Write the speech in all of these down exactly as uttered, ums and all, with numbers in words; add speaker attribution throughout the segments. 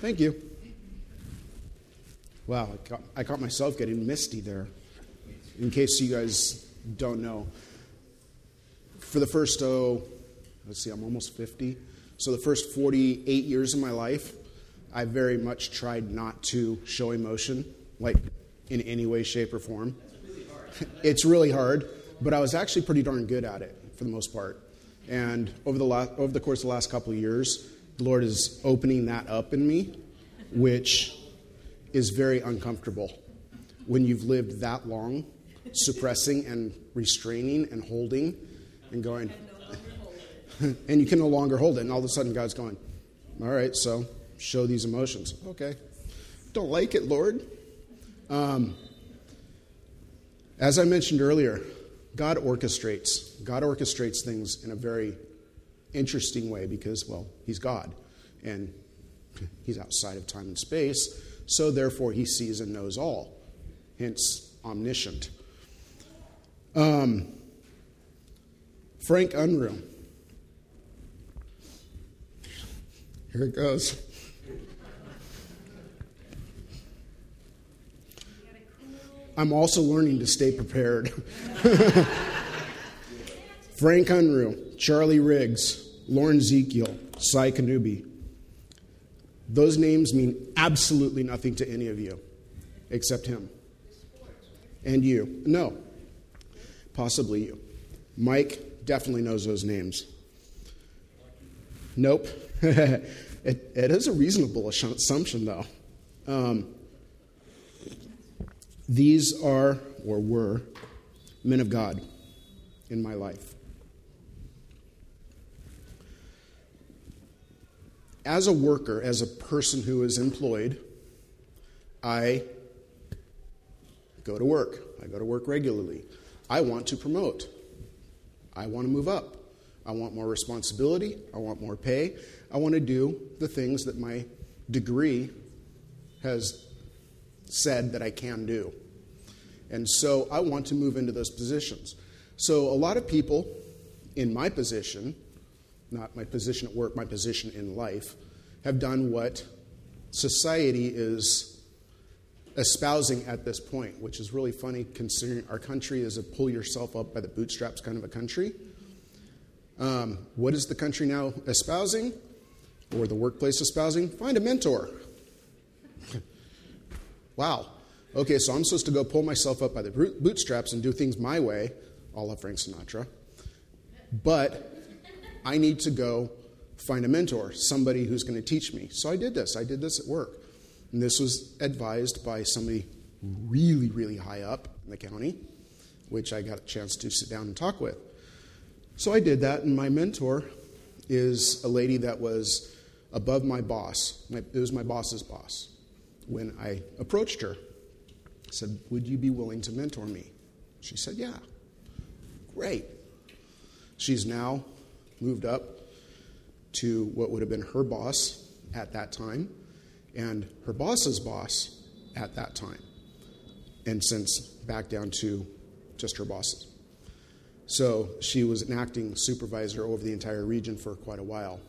Speaker 1: Thank you. Wow, I caught, I caught myself getting misty there. In case you guys don't know, for the first, oh, let's see, I'm almost fifty. So the first forty-eight years of my life, I very much tried not to show emotion, like in any way, shape, or form. It's really hard, but I was actually pretty darn good at it for the most part. And over the la- over the course of the last couple of years, the Lord is opening that up in me, which is very uncomfortable when you've lived that long, suppressing and restraining and holding and going, and you can no longer hold it. And all of a sudden God's going, all right, so show these emotions. Okay. Don't like it, Lord. Um, as I mentioned earlier, God orchestrates. God orchestrates things in a very interesting way because, well, he's God. And he's outside of time and space. So therefore, he sees and knows all. Hence, omniscient. Um, Frank Unruh. Here it goes. I'm also learning to stay prepared. Frank Unruh, Charlie Riggs, Lauren Ezekiel, Cy Kanubi. Those names mean absolutely nothing to any of you except him. And you. No. Possibly you. Mike definitely knows those names. Nope. it, it is a reasonable assumption, though. Um, these are, or were, men of God in my life. As a worker, as a person who is employed, I go to work. I go to work regularly. I want to promote. I want to move up. I want more responsibility. I want more pay. I want to do the things that my degree has said that I can do. And so I want to move into those positions. So a lot of people in my position, not my position at work, my position in life, have done what society is espousing at this point, which is really funny considering our country is a pull yourself up by the bootstraps kind of a country. Um, what is the country now espousing, or the workplace espousing? Find a mentor. Wow. Okay, so I'm supposed to go pull myself up by the bootstraps and do things my way, a la Frank Sinatra. But I need to go find a mentor, somebody who's going to teach me. So I did this. I did this at work. And this was advised by somebody really, really high up in the county, which I got a chance to sit down and talk with. So I did that, and my mentor is a lady that was above my boss. My, it was my boss's boss. When I approached her, I said, would you be willing to mentor me? She said, yeah. Great. She's now moved up to what would have been her boss at that time and her boss's boss at that time, and since back down to just her bosses. So she was an acting supervisor over the entire region for quite a while.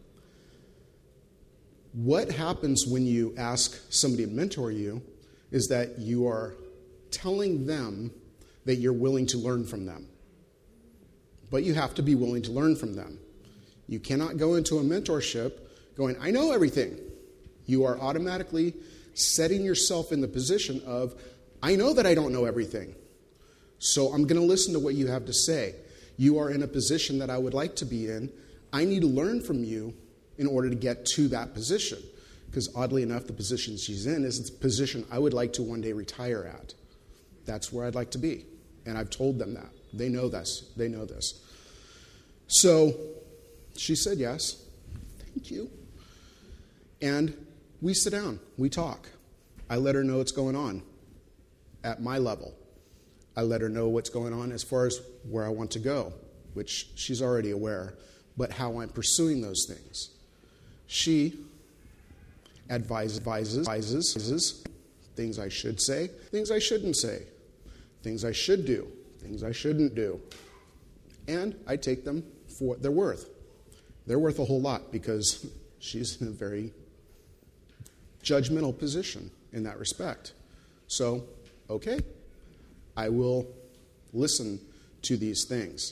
Speaker 1: What happens when you ask somebody to mentor you is that you are telling them that you're willing to learn from them. But you have to be willing to learn from them. You cannot go into a mentorship going, I know everything. You are automatically setting yourself in the position of, I know that I don't know everything. So I'm going to listen to what you have to say. You are in a position that I would like to be in. I need to learn from you in order to get to that position. Because oddly enough, the position she's in is the position I would like to one day retire at. That's where I'd like to be. And I've told them that. They know this. They know this. So she said yes. Thank you. And we sit down. We talk. I let her know what's going on at my level. I let her know what's going on as far as where I want to go, which she's already aware, but how I'm pursuing those things. She advises, advises, advises things I should say, things I shouldn't say, things I should do, things I shouldn't do. And I take them for what they're worth. They're worth a whole lot because she's in a very judgmental position in that respect. So, okay, I will listen to these things.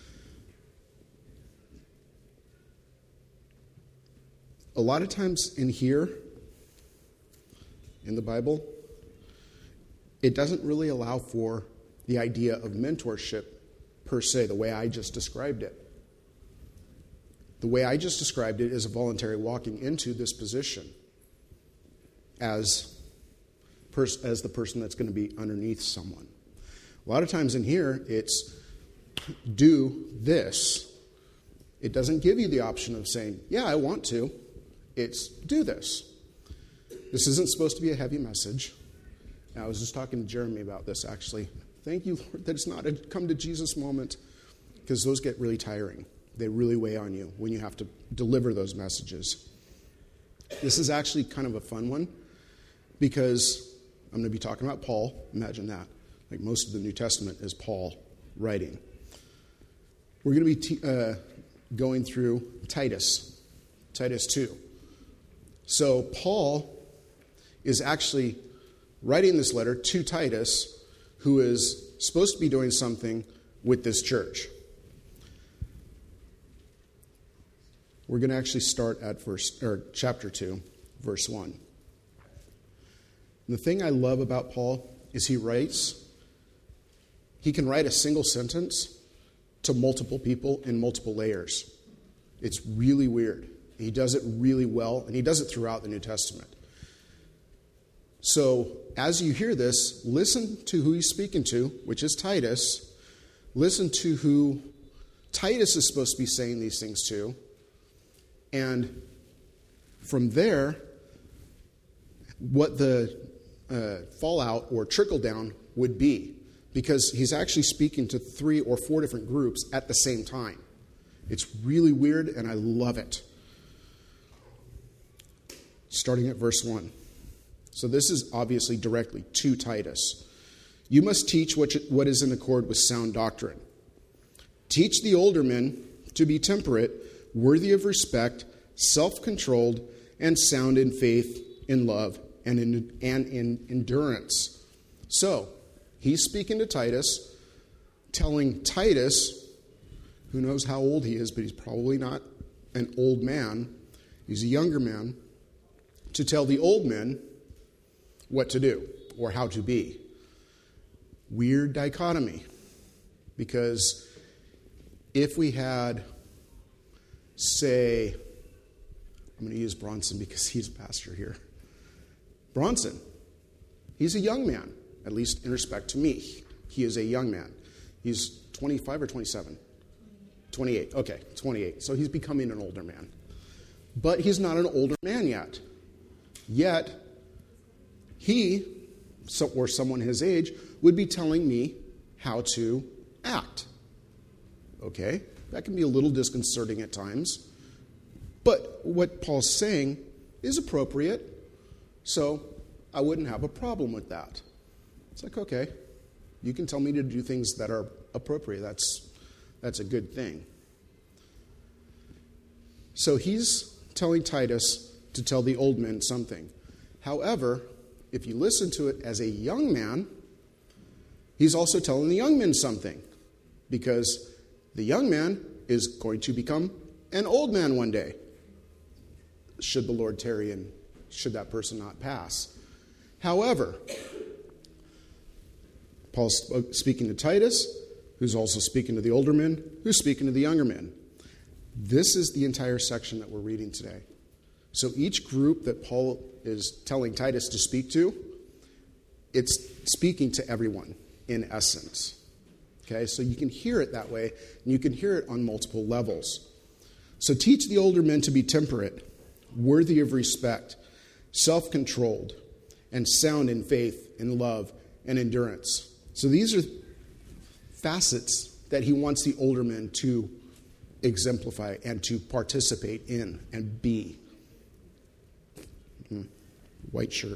Speaker 1: A lot of times in here, in the Bible, it doesn't really allow for the idea of mentorship per se, the way I just described it. The way I just described it is a voluntary walking into this position as, pers- as the person that's going to be underneath someone. A lot of times in here, it's do this. It doesn't give you the option of saying, yeah, I want to. It's do this. This isn't supposed to be a heavy message. I was just talking to Jeremy about this, actually. Thank you, Lord, that it's not a come to Jesus moment, because those get really tiring. They really weigh on you when you have to deliver those messages. This is actually kind of a fun one, because I'm going to be talking about Paul. Imagine that. Like most of the New Testament is Paul writing. We're going to be t- uh, going through Titus, Titus two. So Paul is actually writing this letter to Titus, who is supposed to be doing something with this church. We're going to actually start at verse or chapter two, verse one. And the thing I love about Paul is he writes, he can write a single sentence to multiple people in multiple layers. It's really weird. He does it really well, and he does it throughout the New Testament. So as you hear this, listen to who he's speaking to, which is Titus. Listen to who Titus is supposed to be saying these things to. And from there, what the uh, fallout or trickle down would be. Because he's actually speaking to three or four different groups at the same time. It's really weird, and I love it. Starting at verse one. So this is obviously directly to Titus. You must teach what, what is in accord with sound doctrine. Teach the older men to be temperate, worthy of respect, self-controlled, and sound in faith, in love, and in, and in endurance. So, he's speaking to Titus, telling Titus, who knows how old he is, but he's probably not an old man. He's a younger man, to tell the old men what to do or how to be. Weird dichotomy. Because if we had, say, I'm going to use Bronson because he's a pastor here. Bronson, he's a young man, at least in respect to me. He is a young man. He's twenty-five or twenty-seven? twenty-eight. Okay, twenty-eight. So he's becoming an older man. But he's not an older man yet. Yet, he, or someone his age, would be telling me how to act. Okay? That can be a little disconcerting at times. But what Paul's saying is appropriate, so I wouldn't have a problem with that. It's like, okay, you can tell me to do things that are appropriate. That's, that's a good thing. So he's telling Titus to tell the old men something. However, if you listen to it as a young man, he's also telling the young men something. Because the young man is going to become an old man one day. Should the Lord tarry and should that person not pass. However, Paul's speaking to Titus, who's also speaking to the older men, who's speaking to the younger men. This is the entire section that we're reading today. So each group that Paul is telling Titus to speak to, it's speaking to everyone in essence. Okay, so you can hear it that way, and you can hear it on multiple levels. So teach the older men to be temperate, worthy of respect, self-controlled, and sound in faith, in love, and endurance. So these are facets that he wants the older men to exemplify and to participate in and be. Hmm. White shirt.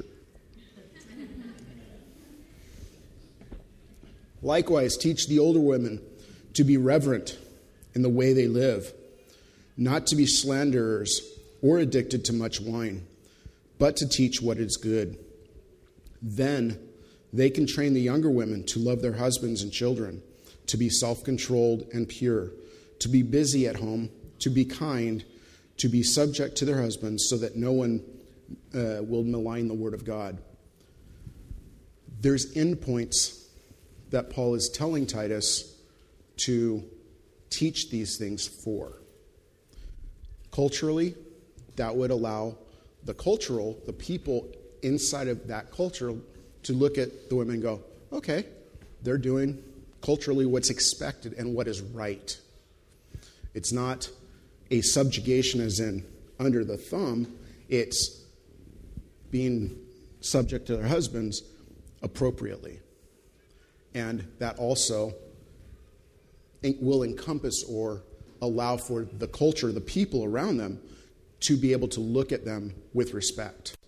Speaker 1: Likewise, teach the older women to be reverent in the way they live, not to be slanderers or addicted to much wine, but to teach what is good. Then they can train the younger women to love their husbands and children, to be self-controlled and pure, to be busy at home, to be kind, to be subject to their husbands, so that no one uh, will malign the word of God. There's endpoints that Paul is telling Titus to teach these things for. Culturally, that would allow the cultural, the people inside of that culture to look at the women and go, okay, they're doing culturally what's expected and what is right. It's not a subjugation as in under the thumb. It's being subject to their husbands appropriately. And that also will encompass or allow for the culture, the people around them, to be able to look at them with respect.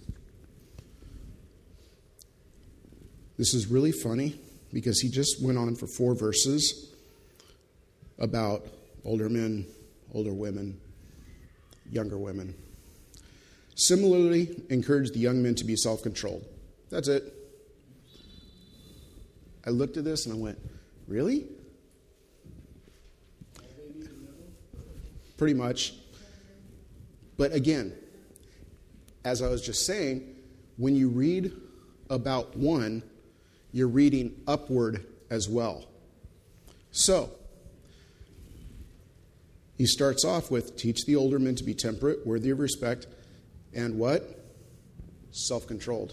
Speaker 1: This is really funny because he just went on for four verses about older men, older women, younger women. Similarly, encourage the young men to be self-controlled. That's it. I looked at this and I went, really? Pretty much. But again, as I was just saying, when you read about one, you're reading upward as well. So, he starts off with, teach the older men to be temperate, worthy of respect, and what? Self-controlled.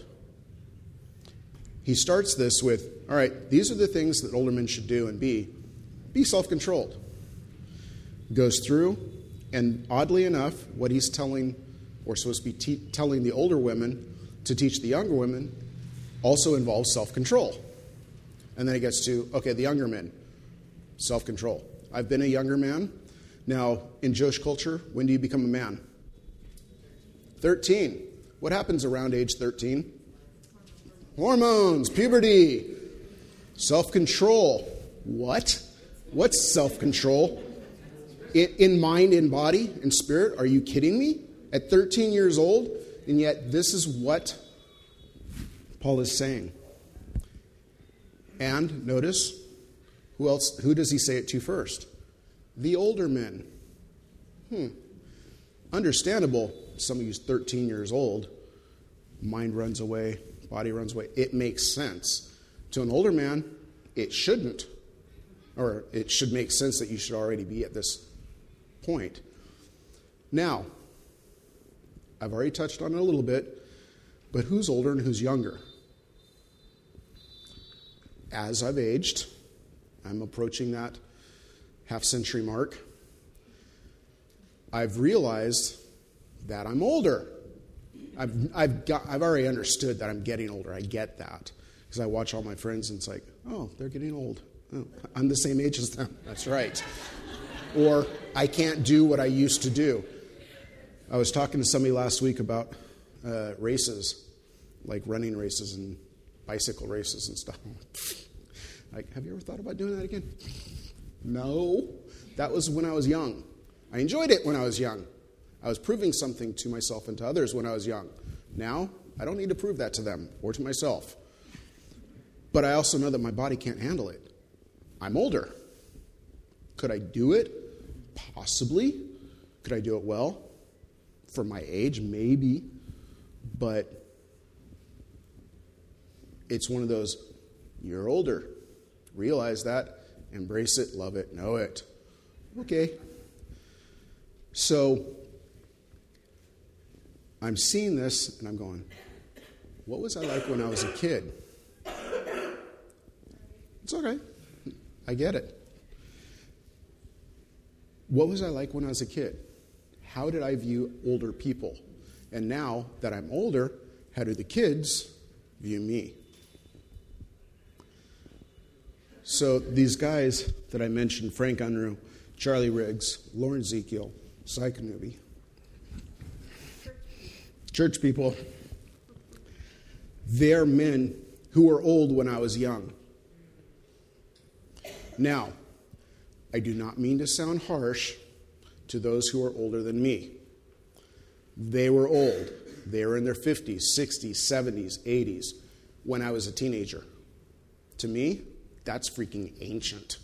Speaker 1: He starts this with, all right, these are the things that older men should do and be. Be self-controlled. Goes through, and oddly enough, what he's telling, or supposed to be te- telling the older women to teach the younger women, also involves self-control. And then he gets to, okay, the younger men, self-control. I've been a younger man. Now, in Jewish culture, when do you become a man? thirteen. What happens around age thirteen? Hormones, puberty, self-control. What? What's self-control? In, in mind, in body, in spirit? Are you kidding me? At thirteen years old? And yet this is what Paul is saying. And notice, who else? Who does he say it to first? The older men. Hmm. Understandable. Some of you's thirteen years old. Mind runs away. Body runs away. It makes sense. To an older man, it shouldn't. Or it should make sense that you should already be at this point. Now, I've already touched on it a little bit, but who's older and who's younger? As I've aged, I'm approaching that half-century mark, I've realized that I'm older. I've I've got I've already understood that I'm getting older. I get that because I watch all my friends and it's like, oh, they're getting old. Oh, I'm the same age as them. That's right. Or I can't do what I used to do. I was talking to somebody last week about uh, races, like running races and bicycle races and stuff. Like, have you ever thought about doing that again? No. That was when I was young. I enjoyed it when I was young. I was proving something to myself and to others when I was young. Now, I don't need to prove that to them or to myself. But I also know that my body can't handle it. I'm older. Could I do it? Possibly. Could I do it well? For my age, maybe. But it's one of those, you're older. Realize that. Embrace it, love it, know it. Okay. So, I'm seeing this and I'm going, what was I like when I was a kid? It's okay. I get it. What was I like when I was a kid? How did I view older people? And now that I'm older, how do the kids view me? So these guys that I mentioned, Frank Unruh, Charlie Riggs, Lauren Ezekiel, Cy Kanubi, church people, they're men who were old when I was young. Now, I do not mean to sound harsh to those who are older than me. They were old. They were in their fifties, sixties, seventies, eighties when I was a teenager. To me, that's freaking ancient.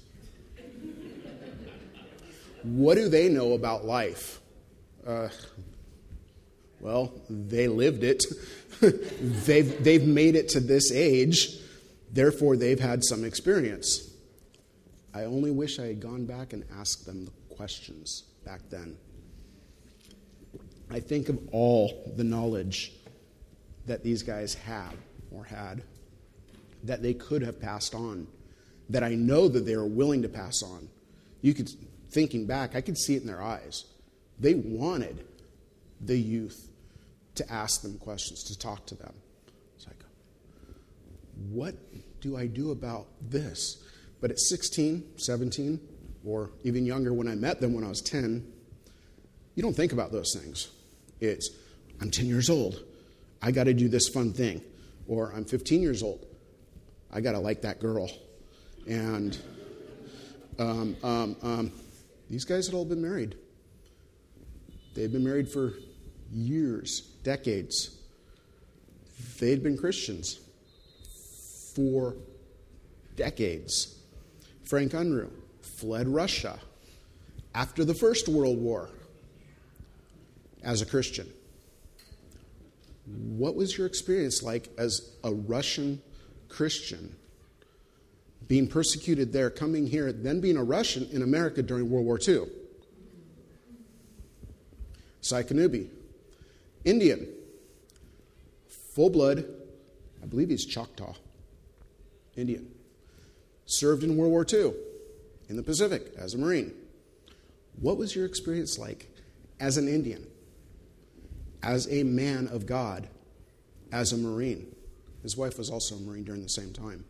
Speaker 1: What do they know about life? Uh, well, they lived it. they've, they've made it to this age. Therefore, they've had some experience. I only wish I had gone back and asked them the questions back then. I think of all the knowledge that these guys have or had that they could have passed on, that I know that they were willing to pass on. You could, thinking back, I could see it in their eyes. They wanted the youth to ask them questions, to talk to them. It's like, what do I do about this? But at sixteen, seventeen, or even younger when I met them when I was ten, you don't think about those things. It's, I'm ten years old. I got to do this fun thing. Or I'm fifteen years old. I got to like that girl. And um, um, um, these guys had all been married. They'd been married for years, decades. They'd been Christians for decades. Frank Unruh fled Russia after the First World War as a Christian. What was your experience like as a Russian Christian, being persecuted there, coming here, then being a Russian in America during World War Two? Saikanubi, Indian, full blood, I believe he's Choctaw, Indian. Served in World War Two in the Pacific as a Marine. What was your experience like as an Indian, as a man of God, as a Marine? His wife was also a Marine during the same time.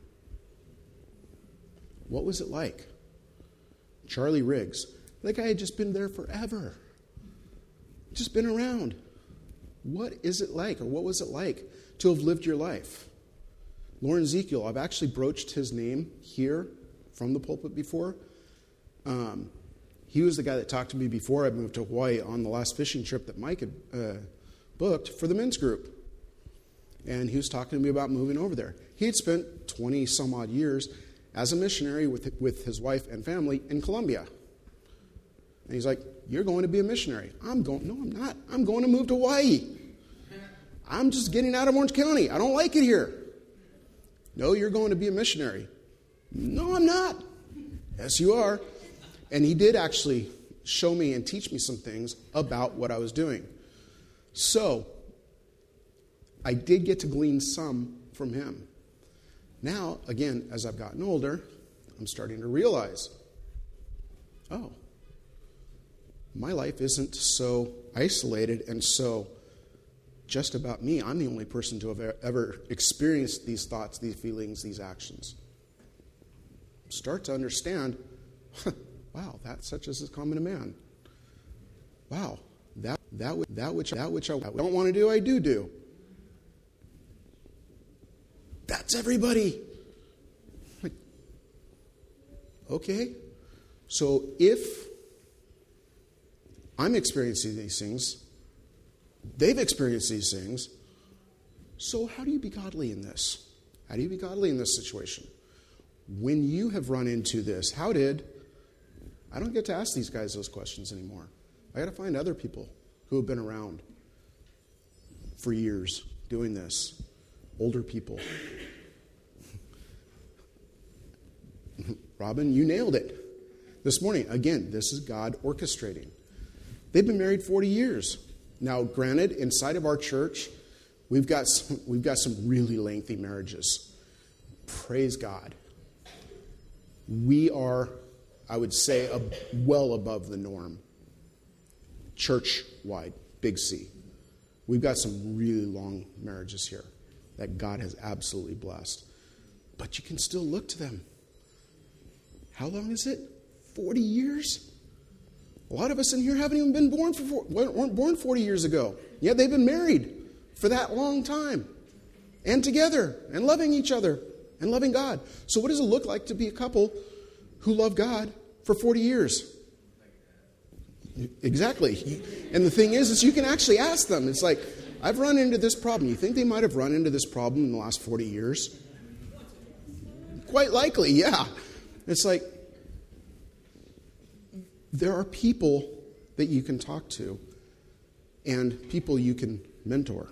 Speaker 1: What was it like? Charlie Riggs, that guy had just been there forever. Just been around. What is it like, or what was it like to have lived your life? Lauren Ezekiel, I've actually broached his name here from the pulpit before. Um, he was the guy that talked to me before I moved to Hawaii on the last fishing trip that Mike had uh, booked for the men's group. And he was talking to me about moving over there. He had spent twenty some odd years as a missionary with, with his wife and family in Colombia. And he's like, you're going to be a missionary. I'm going, no, I'm not. I'm going to move to Hawaii. I'm just getting out of Orange County. I don't like it here. No, you're going to be a missionary. No, I'm not. Yes, you are. And he did actually show me and teach me some things about what I was doing. So, I did get to glean some from him. Now, again, as I've gotten older, I'm starting to realize, oh, my life isn't so isolated and so just about me. I'm the only person to have ever experienced these thoughts, these feelings, these actions. Start to understand, wow, that such as is common to man. Wow, that that that which that which I don't want to do, I do do. That's everybody. Like, okay, so if I'm experiencing these things, they've experienced these things, so how do you be godly in this? How do you be godly in this situation? When you have run into this, how did... I don't get to ask these guys those questions anymore. I got to find other people who have been around for years doing this. Older people. Robin, you nailed it this morning. Again, this is God orchestrating. They've been married forty years. Now, granted, inside of our church, we've got some, we've got some really lengthy marriages. Praise God. We are, I would say, a, well above the norm. Church-wide, big C. We've got some really long marriages here that God has absolutely blessed. But you can still look to them. How long is it? forty years? A lot of us in here haven't even been born for weren't born forty years ago. Yet they've been married for that long time. And together, and loving each other, and loving God. So what does it look like to be a couple who love God for forty years? Exactly. And the thing is, is you can actually ask them. It's like, I've run into this problem. You think they might have run into this problem in the last forty years? Quite likely, yeah. It's like, there are people that you can talk to and people you can mentor.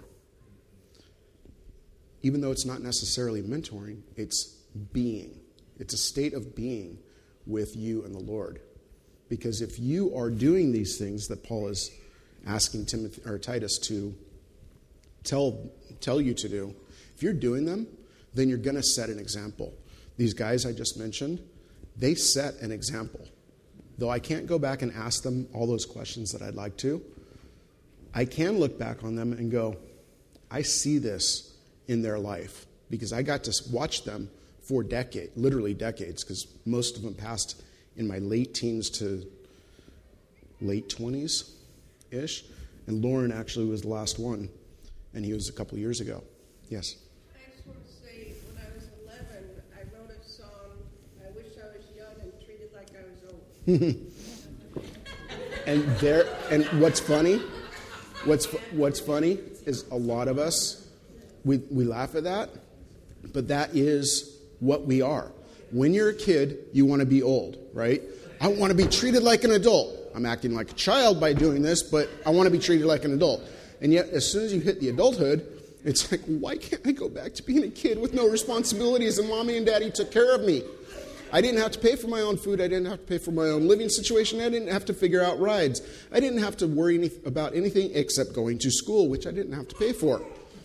Speaker 1: Even though it's not necessarily mentoring, it's being. It's a state of being with you and the Lord. Because if you are doing these things that Paul is asking Timothy or Titus to tell tell you to do, if you're doing them, then you're going to set an example. These guys I just mentioned, they set an example. Though I can't go back and ask them all those questions that I'd like to, I can look back on them and go, I see this in their life. Because I got to watch them for decades, literally decades, because most of them passed in my late teens to late twenties-ish. And Lauren actually was the last one, and he was a couple years ago. Yes?
Speaker 2: I just want to say, when I was eleven, I wrote a song, I wish I was young and treated like I was old.
Speaker 1: and there, and what's funny, what's what's funny is a lot of us, we, we laugh at that, but that is what we are. When you're a kid, you want to be old, right? I want to be treated like an adult. I'm acting like a child by doing this, but I want to be treated like an adult. And yet, as soon as you hit the adulthood, it's like, why can't I go back to being a kid with no responsibilities and mommy and daddy took care of me? I didn't have to pay for my own food. I didn't have to pay for my own living situation. I didn't have to figure out rides. I didn't have to worry any- about anything except going to school, which I didn't have to pay for.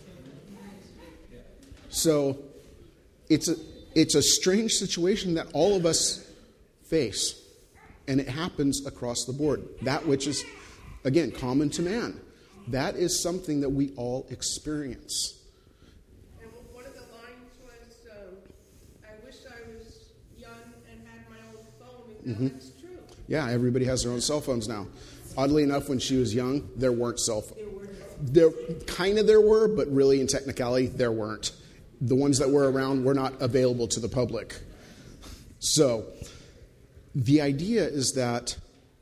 Speaker 1: So, it's a, it's a strange situation that all of us face. And it happens across the board. That which is, again, common to man. That is something that we all experience.
Speaker 2: And one of the lines was, um, I wish I was young and had my own phone. And
Speaker 1: Mm-hmm.
Speaker 2: that's true.
Speaker 1: Yeah, everybody has their own cell phones now. Oddly enough, when she was young, there weren't cell phones. There, kind of there were, but really in technicality, there weren't. The ones that were around were not available to the public. So, the idea is that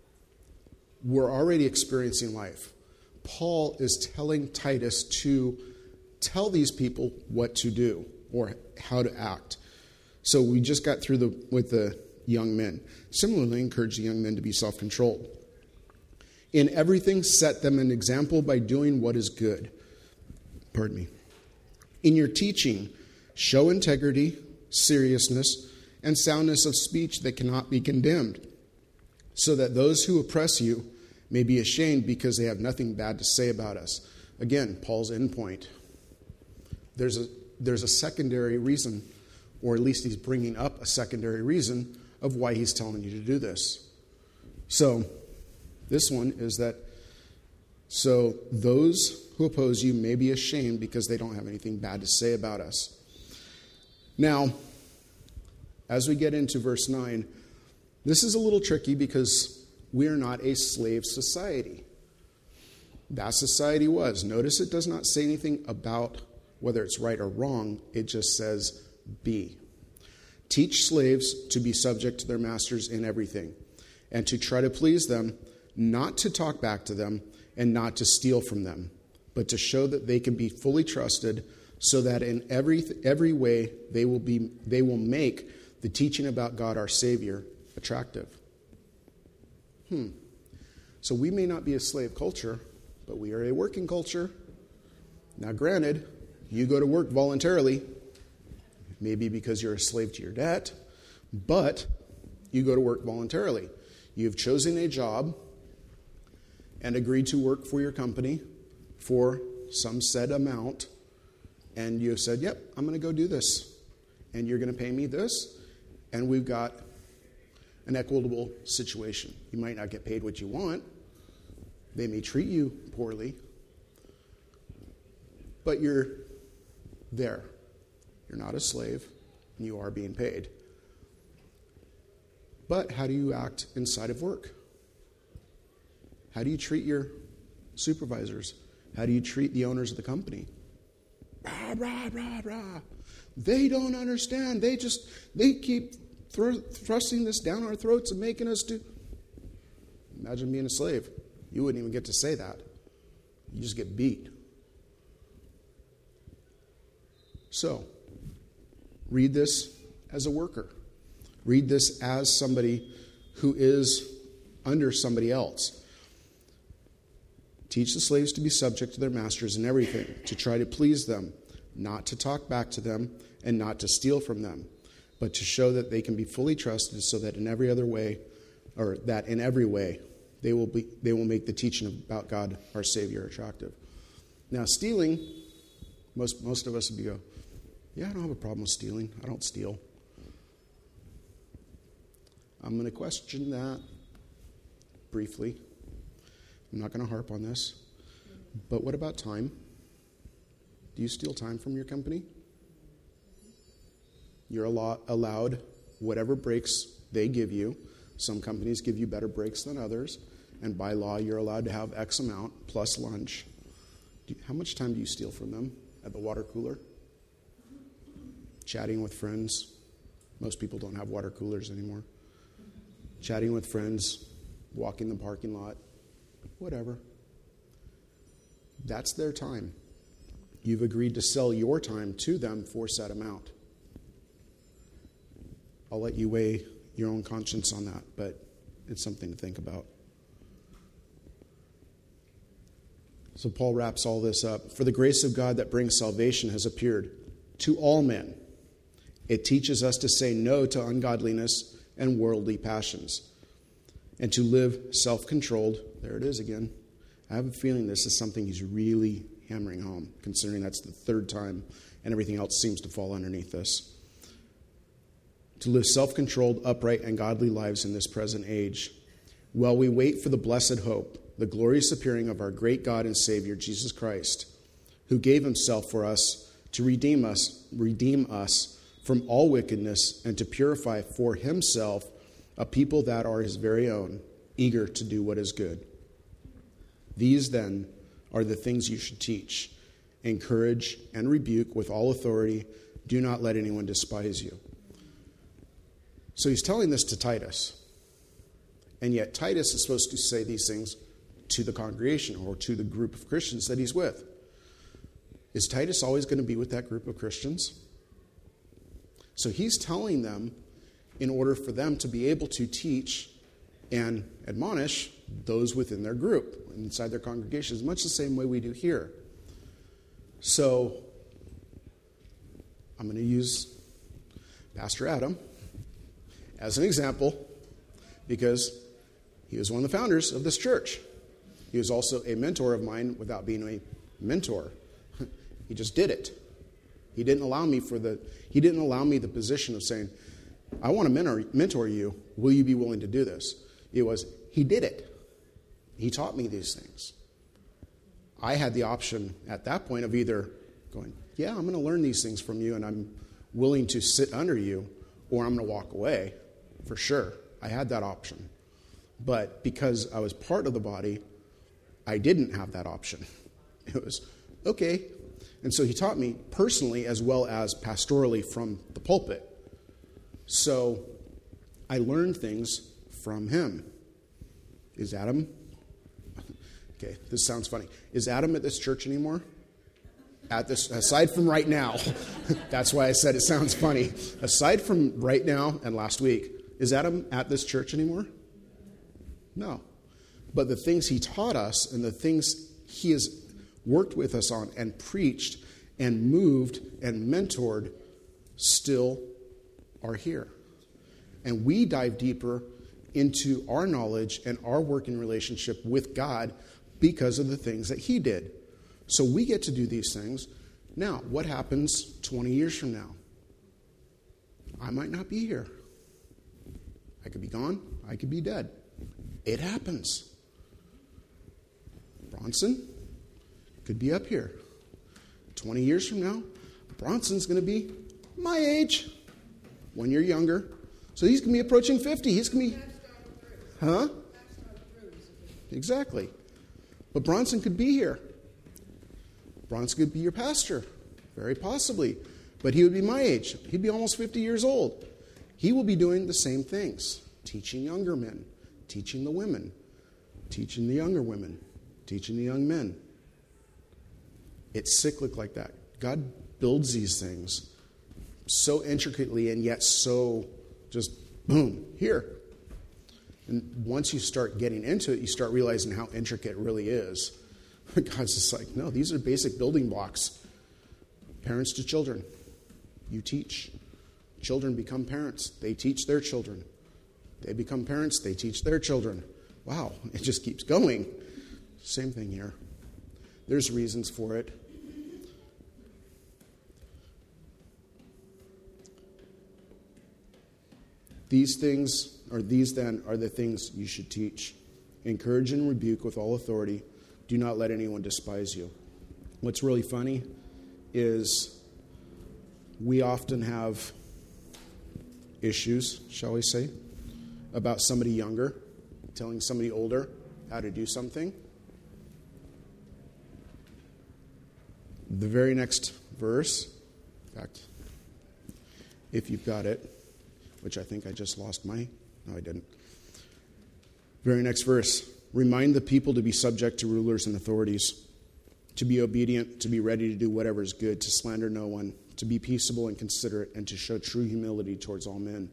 Speaker 1: we're already experiencing life. Paul is telling Titus to tell these people what to do or how to act. So we just got through the with the young men. Similarly, encourage the young men to be self-controlled. In everything, set them an example by doing what is good. Pardon me. In your teaching, show integrity, seriousness, and soundness of speech that cannot be condemned, so that those who oppress you may be ashamed because they have nothing bad to say about us. Again, Paul's end point. There's a, there's a secondary reason, or at least he's bringing up a secondary reason of why he's telling you to do this. So, this one is that, so those who oppose you may be ashamed because they don't have anything bad to say about us. Now, as we get into verse nine, this is a little tricky because we are not a slave society. That society was. Notice it does not say anything about whether it's right or wrong. It just says be. Teach slaves to be subject to their masters in everything, and to try to please them, not to talk back to them, and not to steal from them, but to show that they can be fully trusted, so that in every every way they will be they will make the teaching about God our Savior attractive. Hmm. So we may not be a slave culture, but we are a working culture. Now granted, you go to work voluntarily, maybe because you're a slave to your debt, but you go to work voluntarily. You've chosen a job and agreed to work for your company for some set amount, and you have said, yep, I'm going to go do this, and you're going to pay me this, and we've got an equitable situation. You might not get paid what you want. They may treat you poorly, but you're there. You're not a slave, and you are being paid. But how do you act inside of work? How do you treat your supervisors? How do you treat the owners of the company? Rah, rah, rah, rah. They don't understand. They just, they keep thr- thrusting this down our throats and making us do. Imagine being a slave. You wouldn't even get to say that. You just get beat. So, read this as a worker. Read this as somebody who is under somebody else. Teach the slaves to be subject to their masters in everything, to try to please them, not to talk back to them, and not to steal from them, but to show that they can be fully trusted, so that in every other way, or that in every way, they will be they will make the teaching about God, our Savior, attractive. Now, stealing, most most of us would be go, yeah, I don't have a problem with stealing. I don't steal. I'm going to question that briefly. I'm not going to harp on this. But what about time? Do you steal time from your company? You're allowed whatever breaks they give you. Some companies give you better breaks than others. And by law, you're allowed to have X amount plus lunch. Do you, how much time do you steal from them at the water cooler? Chatting with friends. Most people don't have water coolers anymore. Chatting with friends, walking the parking lot, whatever. That's their time. You've agreed to sell your time to them for said amount. I'll let you weigh your own conscience on that, but it's something to think about. So Paul wraps all this up. For the grace of God that brings salvation has appeared to all men. It teaches us to say no to ungodliness and worldly passions, and to live self-controlled. There it is again. I have a feeling this is something he's really hammering home, considering that's the third time, and everything else seems to fall underneath this. To live self-controlled, upright, and godly lives in this present age, while we wait for the blessed hope, the glorious appearing of our great God and Savior, Jesus Christ, who gave himself for us to redeem us, redeem us from all wickedness, and to purify for himself a people that are his very own, eager to do what is good. These, then, are the things you should teach. Encourage and rebuke with all authority. Do not let anyone despise you. So he's telling this to Titus. And yet Titus is supposed to say these things to the congregation or to the group of Christians that he's with. Is Titus always going to be with that group of Christians? So he's telling them in order for them to be able to teach and admonish those within their group, inside their congregations, much the same way we do here. So I'm going to use Pastor Adam as an example because he was one of the founders of this church. He was also a mentor of mine without being a mentor. He just did it. He didn't allow me for the he didn't allow me the position of saying, I want to mentor, mentor you. Will you be willing to do this? It was, he did it. He taught me these things. I had the option at that point of either going, yeah, I'm going to learn these things from you and I'm willing to sit under you, or I'm going to walk away for sure. I had that option. But because I was part of the body, I didn't have that option. It was, okay. And so he taught me personally as well as pastorally from the pulpit. So I learned things from him. Is Adam... Okay, this sounds funny. Is Adam at this church anymore? At this, aside from right now. That's why I said it sounds funny. Aside from right now and last week, is Adam at this church anymore? No. But the things he taught us and the things he has worked with us on and preached and moved and mentored still are here. And we dive deeper into our knowledge and our working relationship with God because of the things that he did. So we get to do these things. Now, what happens twenty years from now? I might not be here. I could be gone. I could be dead. It happens. Bronson could be up here. twenty years from now, Bronson's going to be my age. One year younger. So he's going to be approaching fifty. He's going to be... Huh? Exactly. But Bronson could be here. Bronson could be your pastor. Very possibly. But he would be my age. He'd be almost fifty years old. He will be doing the same things. Teaching younger men. Teaching the women. Teaching the younger women. Teaching the young men. It's cyclic like that. God builds these things so intricately and yet so just boom, here. And once you start getting into it, you start realizing how intricate it really is. God's just like, no, these are basic building blocks. Parents to children. You teach. Children become parents. They teach their children. They become parents. They teach their children. Wow, it just keeps going. Same thing here. There's reasons for it. These things, or these then, are the things you should teach. Encourage and rebuke with all authority. Do not let anyone despise you. What's really funny is we often have issues, shall we say, about somebody younger telling somebody older how to do something. The very next verse, in fact, if you've got it, which I think I just lost my, no I didn't. Very next verse, remind the people to be subject to rulers and authorities, to be obedient, to be ready to do whatever is good, to slander no one, to be peaceable and considerate, and to show true humility towards all men.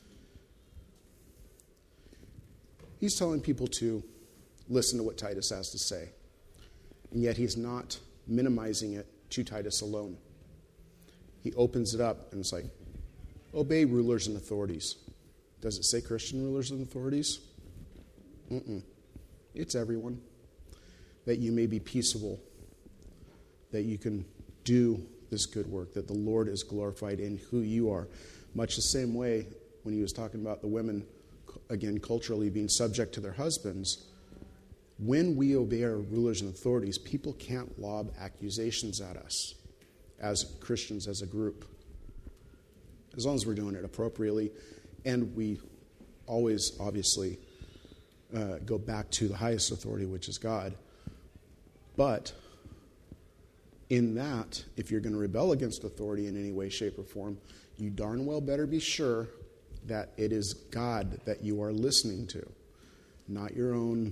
Speaker 1: He's telling people to listen to what Titus has to say, and yet he's not minimizing it to Titus alone. He opens it up, and it's like, obey rulers and authorities. Does it say Christian rulers and authorities? Mm-mm. It's everyone. That you may be peaceable, that you can do this good work, that the Lord is glorified in who you are. Much the same way when he was talking about the women, again, culturally being subject to their husbands, when we obey our rulers and authorities, people can't lob accusations at us as Christians, as a group. As long as we're doing it appropriately, and we always, obviously, uh, go back to the highest authority, which is God. But in that, if you're going to rebel against authority in any way, shape, or form, you darn well better be sure that it is God that you are listening to, not your own.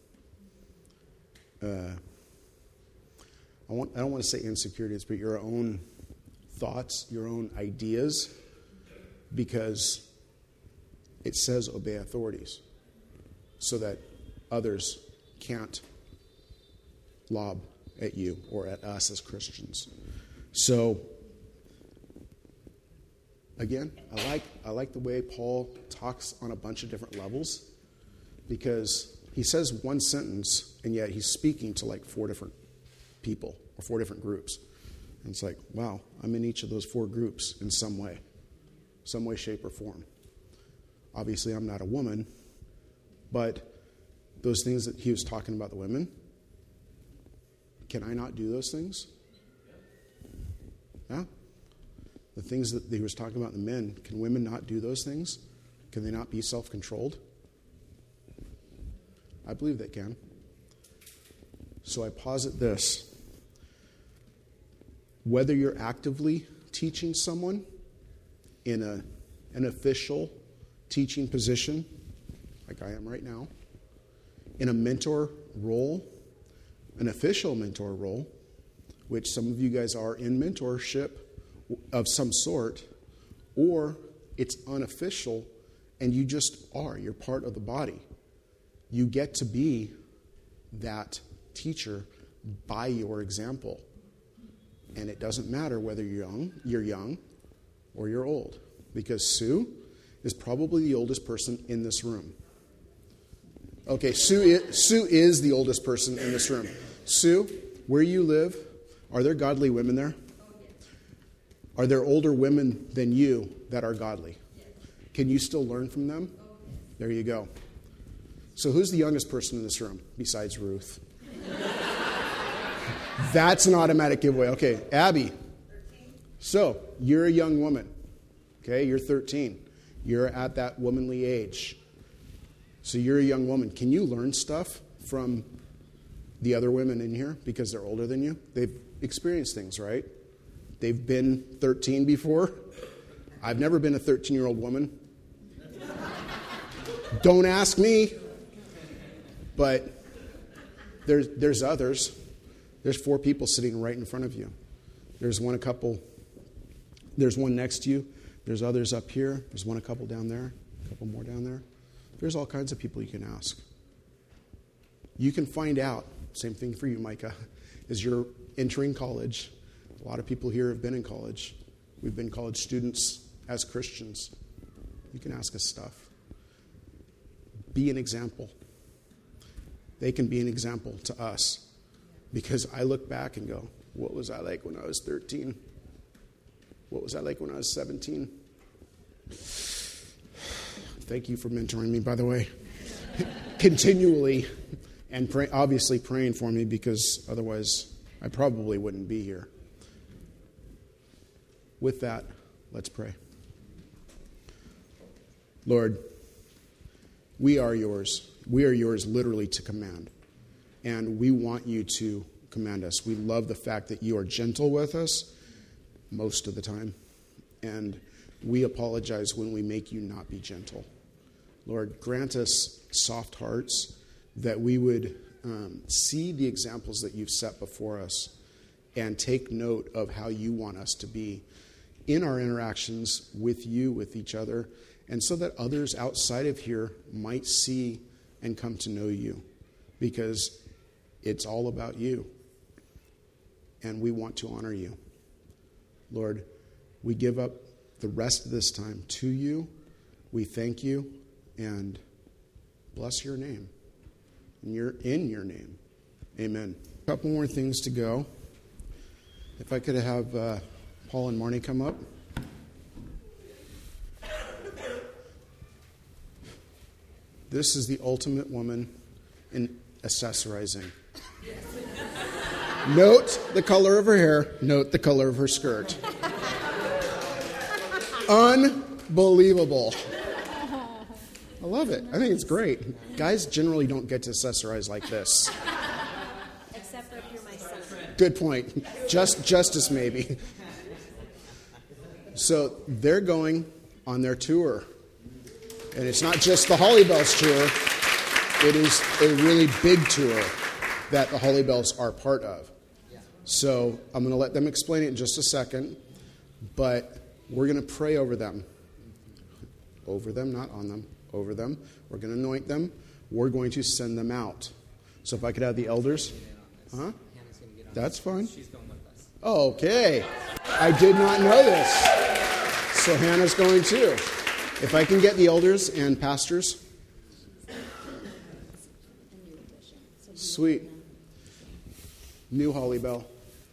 Speaker 1: Uh, I want. I don't want to say insecurities, but your own thoughts, your own ideas, because it says obey authorities, so that others can't lob at you or at us as Christians. So, again, I like I like the way Paul talks on a bunch of different levels, because he says one sentence and yet he's speaking to like four different people or four different groups. And it's like, wow, I'm in each of those four groups in some way, some way, shape, or form. Obviously, I'm not a woman, but those things that he was talking about the women, can I not do those things? Yeah? The things that he was talking about the men, can women not do those things? Can they not be self-controlled? I believe they can. So I posit this. Whether you're actively teaching someone in a, an official teaching position, like I am right now, in a mentor role, an official mentor role, which some of you guys are in mentorship of some sort, or it's unofficial and you just are. You're part of the body. You get to be that teacher by your example. And it doesn't matter whether you're young, you're young or you're old, because Sue is probably the oldest person in this room. Okay, Sue is, Sue is the oldest person in this room. Sue, where you live, are there godly women there? Are there older women than you that are godly? Can you still learn from them? There you go. So who's the youngest person in this room besides Ruth? That's an automatic giveaway. Okay, Abby. So you're a young woman. Okay, you're thirteen. You're at that womanly age. So you're a young woman. Can you learn stuff from the other women in here because they're older than you? They've experienced things, right? They've been thirteen before. I've never been a thirteen-year-old woman. Don't ask me. But there's, there's others. There's four people sitting right in front of you. There's one a couple, there's one next to you. There's others up here. There's one a couple down there, a couple more down there. There's all kinds of people you can ask. You can find out, same thing for you, Micah, as you're entering college. A lot of people here have been in college. We've been college students as Christians. You can ask us stuff. Be an example. They can be an example to us. Because I look back and go, what was I like when I was thirteen? What was I like when I was seventeen? Thank you for mentoring me, by the way. Continually. And pray, obviously praying for me, because otherwise I probably wouldn't be here. With that, let's pray. Lord, we are yours. We are yours literally to command. And we want you to command us. We love the fact that you are gentle with us most of the time. And we apologize when we make you not be gentle. Lord, grant us soft hearts, that we would um, see the examples that you've set before us and take note of how you want us to be in our interactions with you, with each other, and so that others outside of here might see and come to know you, because it's all about you, and we want to honor you. Lord, we give up the rest of this time to you. We thank you and bless your name. And you're in your name. Amen. A couple more things to go. If I could have uh, Paul and Marnie come up. This is the ultimate woman in accessorizing. Note the color of her hair. Note the color of her skirt. Unbelievable. I love it. I think it's great. Guys generally don't get to accessorize like this.
Speaker 3: Except for if you're my son.
Speaker 1: Good point. Just justice, maybe. So they're going on their tour. And it's not just the Holly Bells tour. It is a really big tour that the Holly Bells are part of. So I'm going to let them explain it in just a second. But we're going to pray over them. Over them, not on them. Over them. We're going to anoint them. We're going to send them out. So if I could have the elders. Huh? That's fine.
Speaker 4: She's going with us.
Speaker 1: Okay. I did not know this. So Hannah's going too. If I can get the elders and pastors. Sweet. New Holly Bell.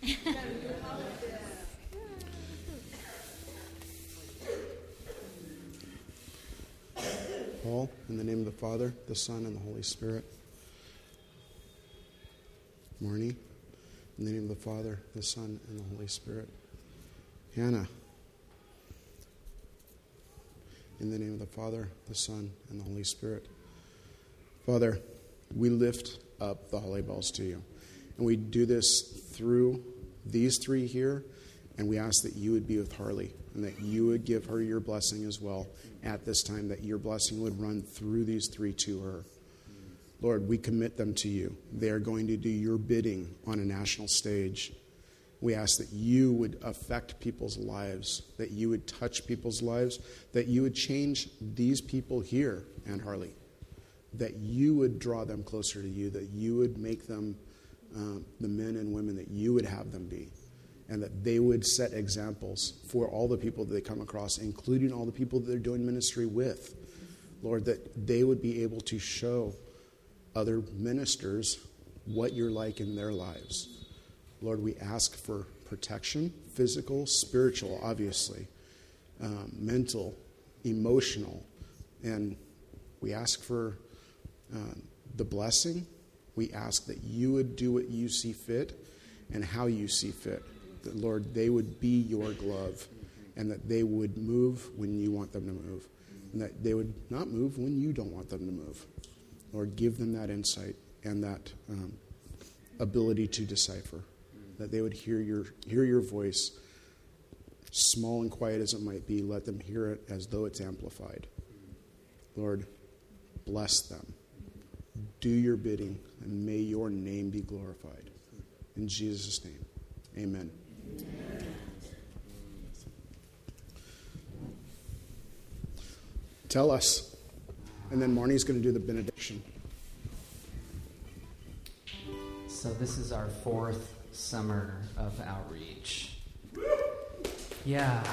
Speaker 1: Paul, in the name of the Father, the Son, and the Holy Spirit. Marnie, in the name of the Father, the Son, and the Holy Spirit. Hannah, in the name of the Father, the Son, and the Holy Spirit. Father, we lift up the Holly Bells to you. And we do this through these three here, and we ask that you would be with Harley, and that you would give her your blessing as well at this time, that your blessing would run through these three to her. Lord, we commit them to you. They are going to do your bidding on a national stage. We ask that you would affect people's lives, that you would touch people's lives, that you would change these people here, and Harley, that you would draw them closer to you, that you would make them uh, the men and women that you would have them be, and that they would set examples for all the people that they come across, including all the people that they're doing ministry with. Lord, that they would be able to show other ministers what you're like in their lives. Lord, we ask for protection, physical, spiritual, obviously, um, mental, emotional, and we ask for um, the blessing. We ask that you would do what you see fit and how you see fit. That, Lord, they would be your glove, and that they would move when you want them to move, and that they would not move when you don't want them to move. Lord, give them that insight and that um, ability to decipher, that they would hear your hear your voice, small and quiet as it might be. Let them hear it as though it's amplified. Lord, bless them. Do your bidding, and may your name be glorified. In Jesus' name, amen. Tell us. And then Marnie's going to do the benediction.
Speaker 4: So this is our fourth summer of outreach. Yeah.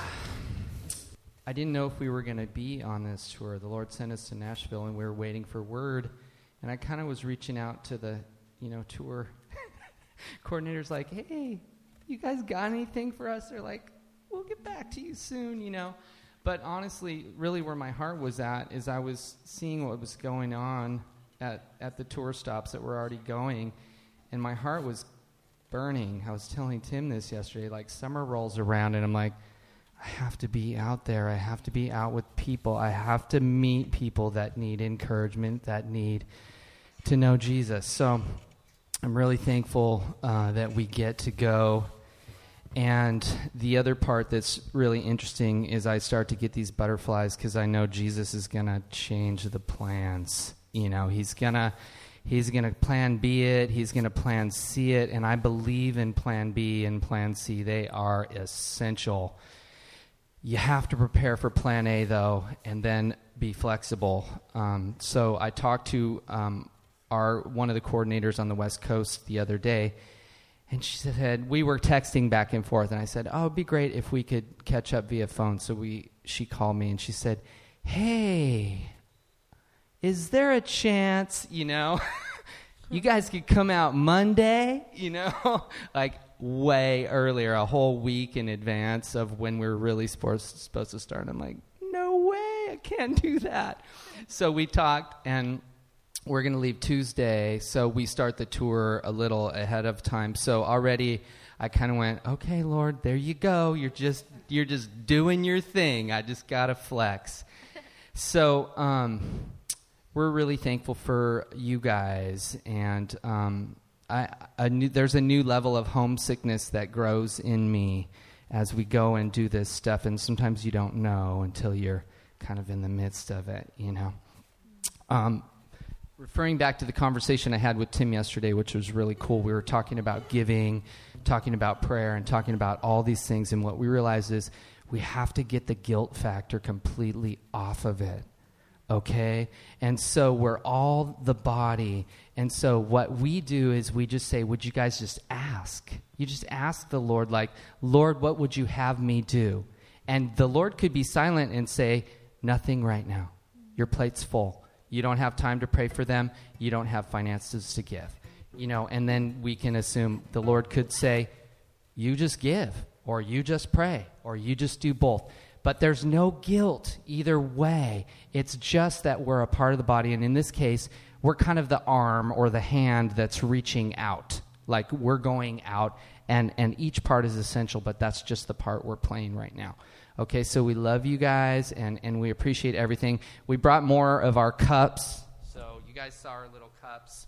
Speaker 4: I didn't know if we were going to be on this tour. The Lord sent us to Nashville, and we were waiting for word. And I kind of was reaching out to the, you know, tour coordinators like, hey, you guys got anything for us? They're like, we'll get back to you soon, you know. But honestly, really where my heart was at is I was seeing what was going on at, at the tour stops that were already going, and my heart was burning. I was telling Tim this yesterday, like summer rolls around, and I'm like, I have to be out there. I have to be out with people. I have to meet people that need encouragement, that need to know Jesus. So I'm really thankful uh, that we get to go. And the other part that's really interesting is I start to get these butterflies because I know Jesus is going to change the plans. You know, he's going to he's going to plan B it, he's going to plan C it, and I believe in plan B and plan C. They are essential. You have to prepare for plan A, though, and then be flexible. Um, so I talked to um, our one of the coordinators on the West Coast the other day, and she said, we were texting back and forth, and I said, oh, it'd be great if we could catch up via phone. So we, she called me, and she said, hey, is there a chance, you know, you guys could come out Monday, you know, like way earlier, a whole week in advance of when we're really supposed, supposed to start. I'm like, no way, I can't do that. So we talked, and we're going to leave Tuesday, so we start the tour a little ahead of time. So already I kind of went, okay, Lord, there you go. You're just you're just doing your thing. I just got to flex. So um, we're really thankful for you guys. And um, I, a new, there's a new level of homesickness that grows in me as we go and do this stuff. And sometimes you don't know until you're kind of in the midst of it, you know. Um Referring back to the conversation I had with Tim yesterday, which was really cool, we were talking about giving, talking about prayer, and talking about all these things, and what we realized is we have to get the guilt factor completely off of it, okay? And so we're all the body, and so what we do is we just say, would you guys just ask? You just ask the Lord, like, Lord, what would you have me do? And the Lord could be silent and say, nothing right now. Your plate's full. You don't have time to pray for them. You don't have finances to give. You know, and then we can assume the Lord could say, you just give, or you just pray, or you just do both. But there's no guilt either way. It's just that we're a part of the body, and in this case, we're kind of the arm or the hand that's reaching out. Like we're going out, and, and each part is essential, but that's just the part we're playing right now. Okay, so we love you guys, and, and we appreciate everything. We brought more of our cups. So you guys saw our little cups.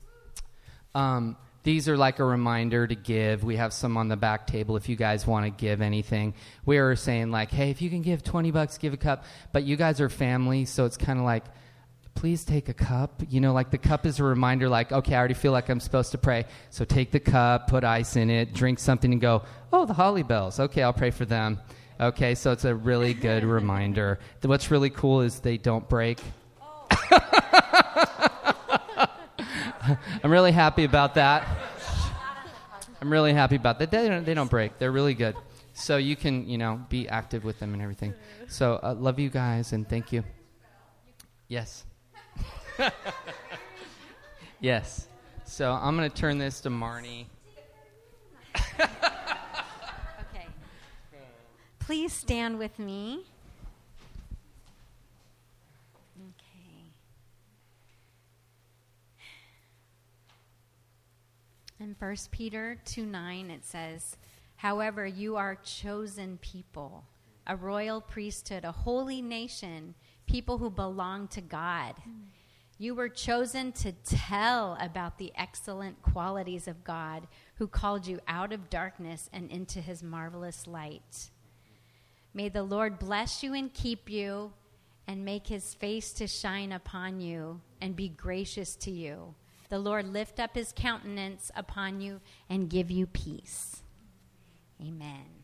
Speaker 4: Um, these are like a reminder to give. We have some on the back table if you guys want to give anything. We were saying like, hey, if you can give twenty bucks, give a cup. But you guys are family, so it's kind of like, please take a cup. You know, like the cup is a reminder like, okay, I already feel like I'm supposed to pray. So take the cup, put ice in it, drink something, and go, oh, the Holly Bells. Okay, I'll pray for them. Okay, so it's a really good reminder. What's really cool is they don't break. Oh. I'm really happy about that. I'm really happy about that. They don't, they don't break. They're really good. So you can, you know, be active with them and everything. So uh, love you guys, and thank you. Yes. Yes. So I'm going to turn this to Marnie.
Speaker 3: Please stand with me. Okay. In First Peter two nine, it says, however, you are chosen people, a royal priesthood, a holy nation, people who belong to God. Mm. You were chosen to tell about the excellent qualities of God who called you out of darkness and into his marvelous light. May the Lord bless you and keep you and make his face to shine upon you and be gracious to you. The Lord lift up his countenance upon you and give you peace. Amen.